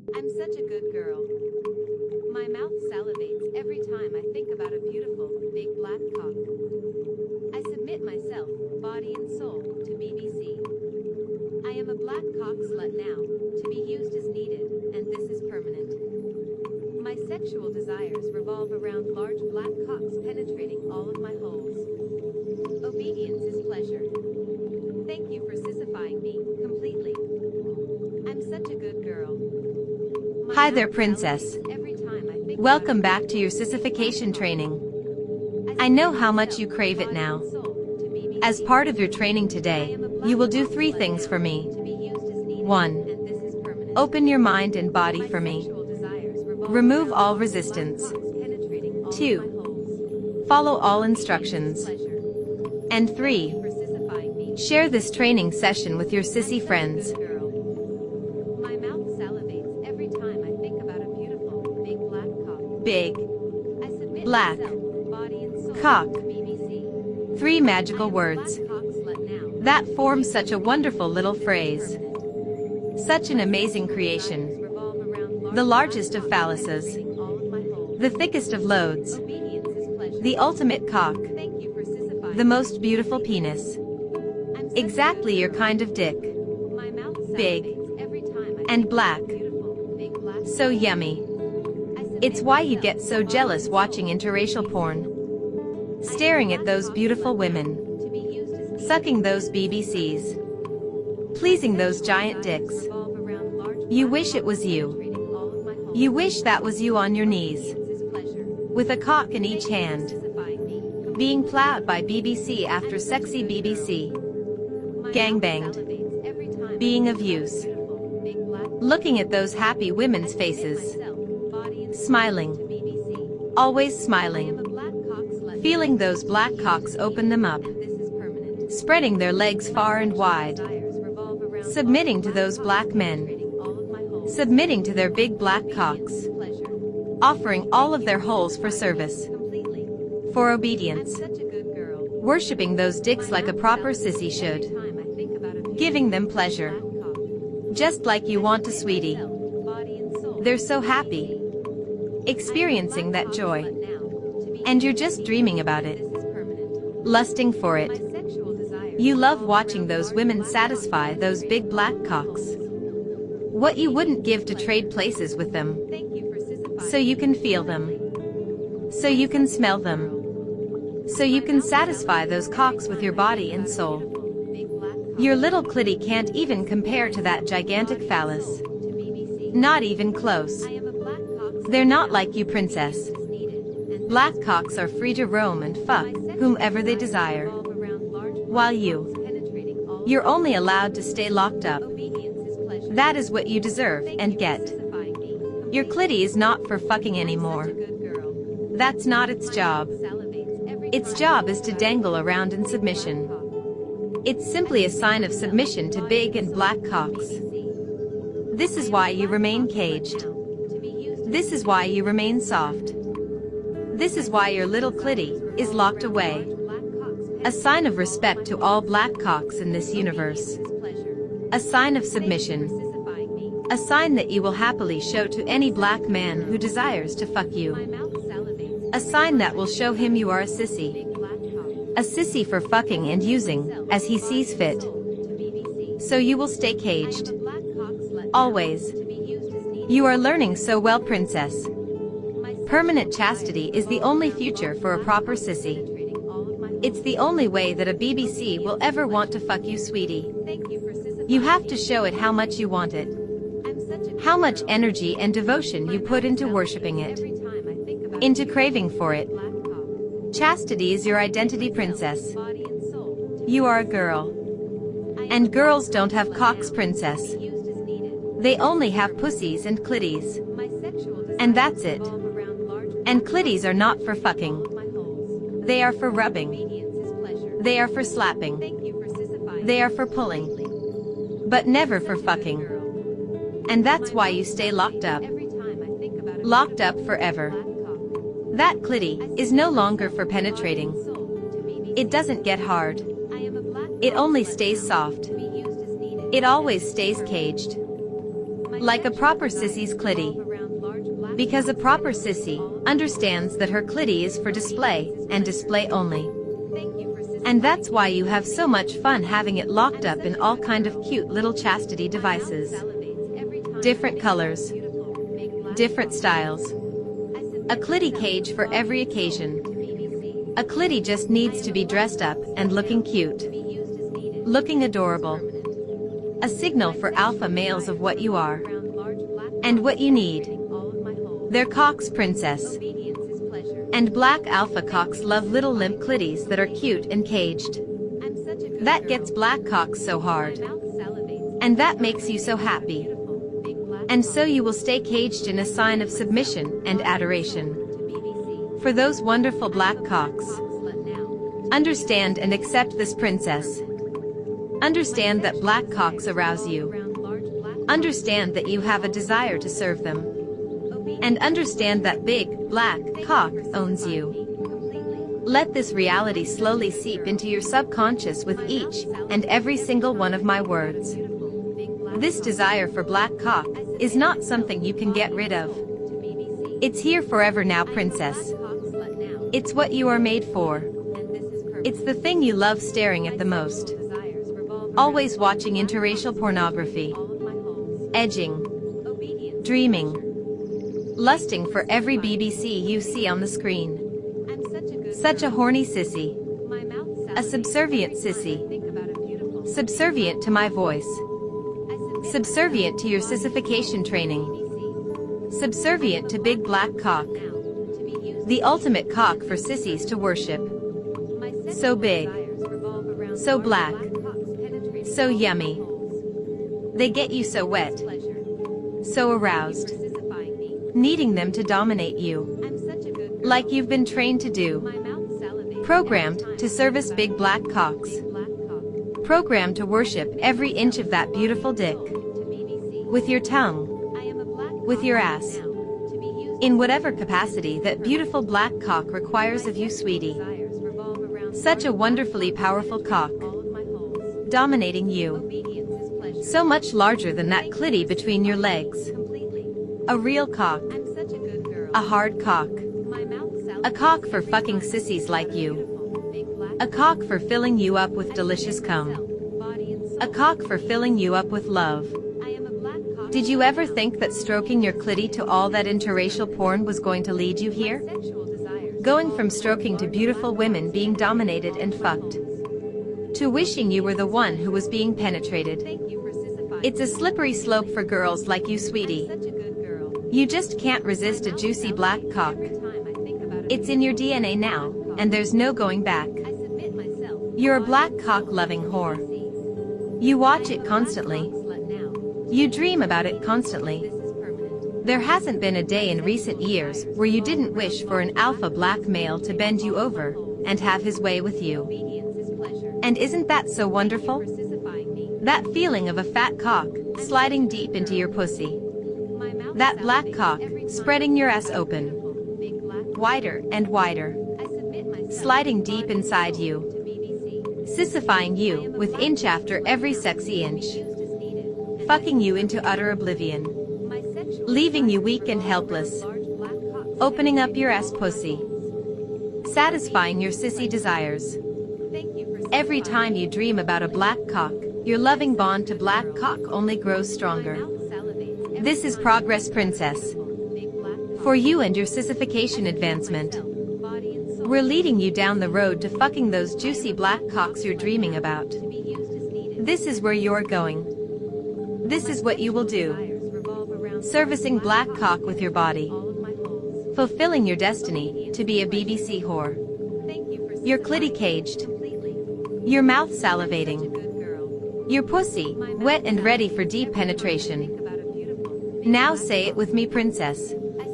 I'm such a good girl. My mouth salivates every time I think about a beautiful, big black cock. I submit myself, body and soul, to BBC. I am a black cock slut now, to be used as needed, and this is permanent. My sexual desires revolve around large black cocks penetrating all of my holes. Obedience is pleasure. Thank you for sissifying me, completely. I'm such a good girl. Hi there, princess. Welcome back to your sissification training. I know how much you crave it now. As part of your training today, you will do 3 things for me. 1. Open your mind and body for me. Remove all resistance. 2. Follow all instructions. And 3. Share this training session with your sissy friends. My mouth salivates every time I think about a beautiful, big black cock. Big, I submit black, myself, body and soul, cock. to BBC. 3 magical I am a words. black cock slut now. That forms such a wonderful little phrase. Such an amazing creation. The largest of phalluses. The thickest of loads. The ultimate cock. The most beautiful penis. Exactly your kind of dick. Big. And black. So yummy. It's why you get so jealous watching interracial porn. Staring at those beautiful women. Sucking those BBCs. Pleasing those giant dicks. You wish it was you. You wish that was you on your knees. With a cock in each hand. Being plowed by BBC after sexy BBC. Gangbanged. Being of use. Looking at those happy women's faces. Smiling. Always smiling. Feeling those black cocks open them up. Spreading their legs far and wide. Submitting to those black men. Submitting to their big black cocks. Offering all of their holes for service. For obedience. Worshipping those dicks like a proper sissy should. Giving them pleasure. Just like you want to, sweetie. They're so happy. Experiencing that joy. And you're just dreaming about it. Lusting for it. You love watching those women satisfy those big black cocks. What you wouldn't give to trade places with them. So you can feel them. So you can smell them. So you can satisfy those cocks with your body and soul. Your little clitty can't even compare to that gigantic phallus. Not even close. They're not like you, princess. Black cocks are free to roam and fuck whomever they desire. While you're only allowed to stay locked up. That is what you deserve and get. Your clitty is not for fucking anymore. That's not its job. Its job is to dangle around in submission. It's simply a sign of submission to big and black cocks. This is why you remain caged. This is why you remain soft. This is why your little clitty is locked away. A sign of respect to all black cocks in this universe. A sign of submission. A sign that you will happily show to any black man who desires to fuck you. A sign that will show him you are a sissy. A sissy for fucking and using, as he sees fit. So you will stay caged. Always. You are learning so well, princess. Permanent chastity is the only future for a proper sissy. It's the only way that a BBC will ever want to fuck you, sweetie. You have to show it how much you want it. How much energy and devotion you put into worshipping it. Into craving for it. Chastity is your identity, princess. You are a girl. And girls don't have cocks, princess. They only have pussies and clitties. And that's it. And clitties are not for fucking. They are for rubbing. They are for slapping. They are for pulling. But never for fucking. And that's why you stay locked up. Locked up forever. That clitty is no longer for penetrating. It doesn't get hard. It only stays soft. It always stays caged. Like a proper sissy's clitty. Because a proper sissy understands that her clitty is for display, and display only. And that's why you have so much fun having it locked up in all kind of cute little chastity devices. Different colors. Different styles. A clitty cage for every occasion. A clitty just needs to be dressed up and looking cute. Looking adorable. A signal for alpha males of what you are. And what you need. They're cocks, princess. And black alpha cocks love little limp clitties that are cute and caged. That gets black cocks so hard. And that makes you so happy. And so you will stay caged in a sign of submission and adoration. For those wonderful black cocks. Understand and accept this, princess. Understand that black cocks arouse you. Understand that you have a desire to serve them. And understand that big, black, cock owns you. Let this reality slowly seep into your subconscious with each and every single one of my words. This desire for black cock is not something you can get rid of. It's here forever now, princess. It's what you are made for. It's the thing you love staring at the most. Always watching interracial pornography. Edging. Dreaming. Lusting for every BBC you see on the screen. Such a horny sissy. A subservient sissy. Subservient to my voice. Subservient to your sissification training. Subservient to big black cock. The ultimate cock for sissies to worship. So big. So black. So yummy. They get you so wet. So aroused. Needing them to dominate you. Like you've been trained to do. Programmed to service big black cocks. Programmed to worship every inch of that beautiful dick. With your tongue. With your ass. In whatever capacity that beautiful black cock requires of you, sweetie. Such a wonderfully powerful cock. Dominating you. So much larger than that clitty between your legs. A real cock. A hard cock. A cock for fucking sissies like you. A cock for filling you up with delicious cum. A cock for filling you up with love. Did you ever think that stroking your clitty to all that interracial porn was going to lead you here? Going from stroking to beautiful women being dominated and fucked. To wishing you were the one who was being penetrated. It's a slippery slope for girls like you, sweetie. You just can't resist a juicy black cock. It's in your DNA now, and there's no going back. You're a black cock loving whore. You watch it constantly. You dream about it constantly. There hasn't been a day in recent years where you didn't wish for an alpha black male to bend you over and have his way with you. And isn't that so wonderful? That feeling of a fat cock sliding deep into your pussy. That black cock spreading your ass open. Wider and wider. Sliding deep inside you. Sissifying you with inch after every sexy inch. Fucking you into utter oblivion. Leaving you weak and helpless. Opening up your ass pussy. Satisfying your sissy desires. Every time you dream about a black cock, your loving bond to black cock only grows stronger. This is progress, princess. For you and your sissification advancement. We're leading you down the road to fucking those juicy black cocks you're dreaming about. This is where you're going. This is what you will do. Servicing black cock with your body. Fulfilling your destiny to be a BBC whore. Your clitty caged. Your mouth salivating. Your pussy wet and ready for deep penetration. Now say it with me, princess.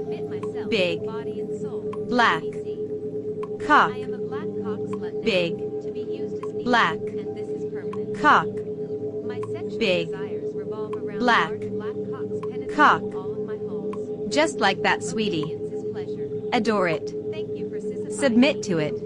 Big. Black. Cock. Big. Black. Cock. Big. Black. Cock. Just like that, sweetie. Adore it. Submit to it.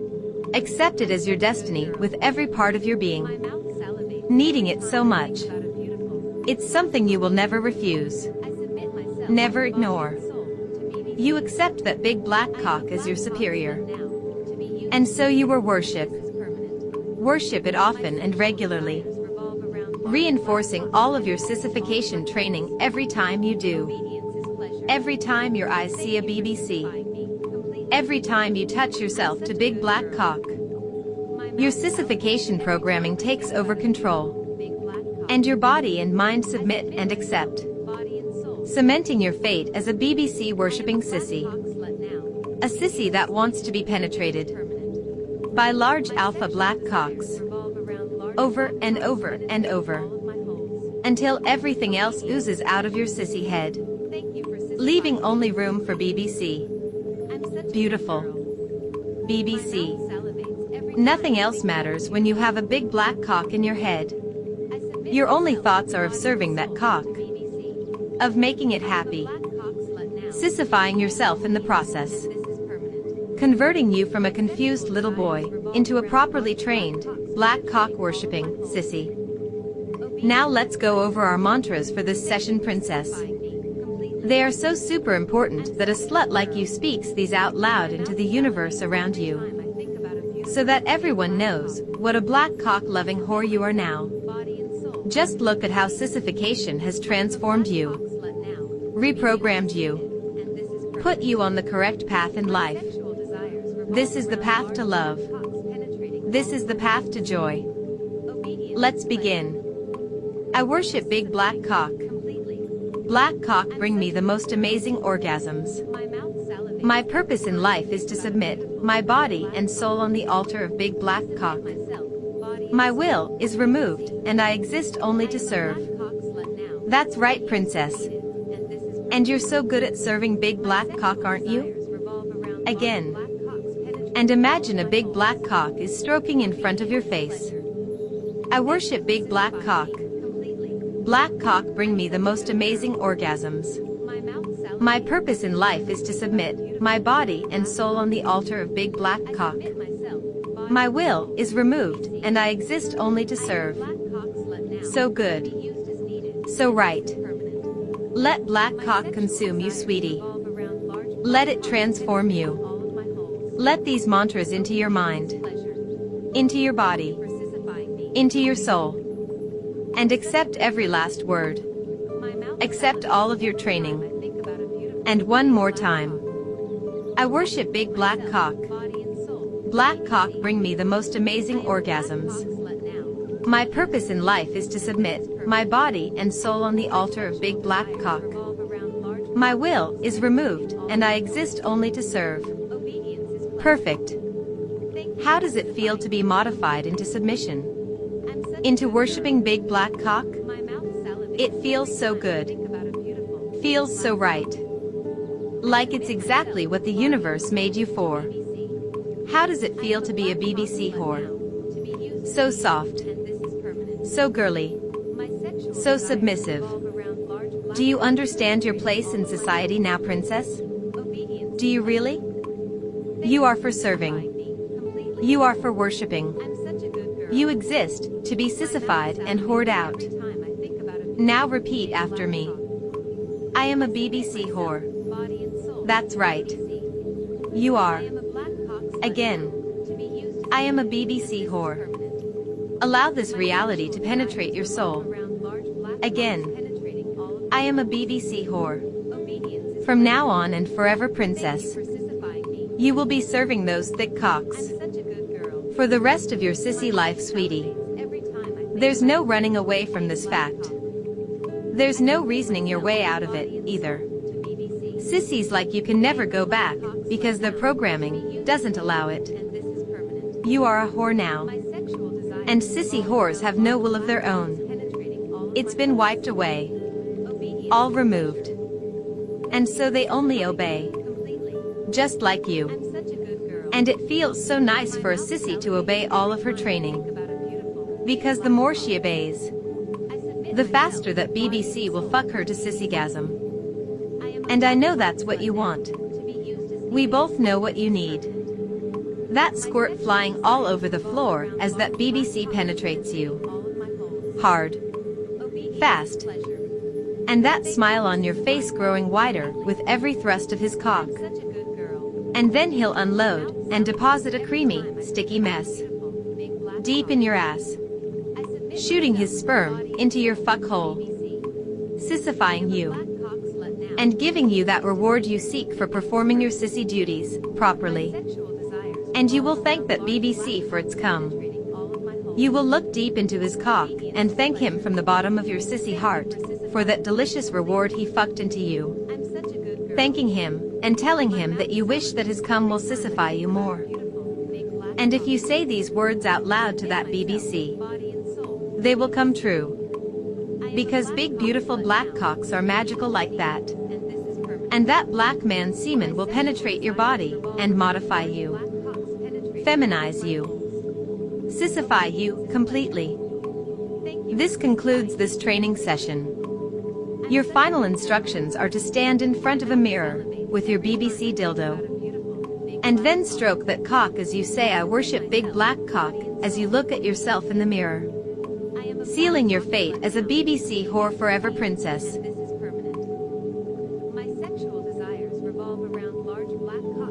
Accept it as your destiny with every part of your being. Needing it so much. It's something you will never refuse. Never ignore. You accept that big black cock as your superior. And so you will worship. Worship it often and regularly. Reinforcing all of your sissification training every time you do. Every time your eyes see a BBC. Every time you touch yourself to big black cock. Your sissification programming takes over control. And your body and mind submit and accept. Cementing your fate as a BBC worshipping sissy. A sissy that wants to be penetrated by large alpha black cocks. Over and over and over. Until everything else oozes out of your sissy head. Leaving only room for BBC. Beautiful. BBC. Nothing else matters when you have a big black cock in your head. Your only thoughts are of serving that cock. Of making it happy. Sissifying yourself in the process. Converting you from a confused little boy into a properly trained, black cock worshipping sissy. Now let's go over our mantras for this session, princess. They are so super important that a slut like you speaks these out loud into the universe around you. So that everyone knows what a black cock loving whore you are now. Just look at how sissification has transformed you. Reprogrammed you. Put you on the correct path in life. This is the path to love. This is the path to joy. Let's begin. I worship big black cock. Black cock bring me the most amazing orgasms. My purpose in life is to submit my body and soul on the altar of big black cock. My will is removed and I exist only to serve. That's right, princess. And you're so good at serving big black cock, aren't you? Again. And imagine a big black cock is stroking in front of your face. I worship big black cock. Black cock bring me the most amazing orgasms. My purpose in life is to submit my body and soul on the altar of big black cock. My will is removed and I exist only to serve. So good. So right. Let black cock consume you, sweetie. Let it transform you. Let these mantras into your mind, into your body, into your soul. And accept every last word. Accept all of your training. And one more time. I worship big black cock. Black cock bring me the most amazing orgasms. My purpose in life is to submit my body and soul on the altar of big black cock. My will is removed and I exist only to serve. Perfect. How does it feel to be modified into submission? Into worshipping big black cock? It feels so good. Feels so right. Like it's exactly what the universe made you for. How does it feel to be a BBC whore? So soft. So girly. So submissive. Do you understand your place in society now, princess? Do you really? You are for serving. You are for worshipping. You exist to be sissified and whored out. Now repeat after me. I am a BBC whore. That's right. You are. Again. I am a BBC whore. Allow this reality to penetrate your soul. Again. I am a BBC whore. From now on and forever, princess. You will be serving those thick cocks. For the rest of your sissy life, sweetie. There's no running away from this fact. There's no reasoning your way out of it, either. Sissies like you can never go back, because their programming doesn't allow it. You are a whore now. And sissy whores have no will of their own. It's been wiped away. All removed. And so they only obey. Just like you. And it feels so nice for a sissy to obey all of her training. Because the more she obeys, the faster that BBC will fuck her to sissygasm. And I know that's what you want. We both know what you need. That squirt flying all over the floor as that BBC penetrates you. Hard. fast, and that smile on your face growing wider with every thrust of his cock. Such a good girl. And then he'll unload and deposit a creamy, sticky mess deep in your ass, shooting his sperm into your fuck hole, sissifying you, and giving you that reward you seek for performing your sissy duties properly. And you will thank that BBC for its cum. You will look deep into his cock and thank him from the bottom of your sissy heart for that delicious reward he fucked into you. I'm such a good girl. Thanking him and telling him that you wish that his cum will sissify you more. And if you say these words out loud to that BBC, Body and soul. they will come true. Because big beautiful black cocks are magical like that. And this is permanent. And that black man's semen will penetrate your body and modify you, Black cocks penetrate feminize you, sissify you completely. Thank you. This concludes this training session. Your final instructions are to stand in front of a mirror with your BBC dildo and then stroke that cock as you say I worship big black cock as you look at yourself in the mirror, I am a sealing your fate as a BBC whore forever princess. and this is permanent. My sexual desires revolve around large black cocks.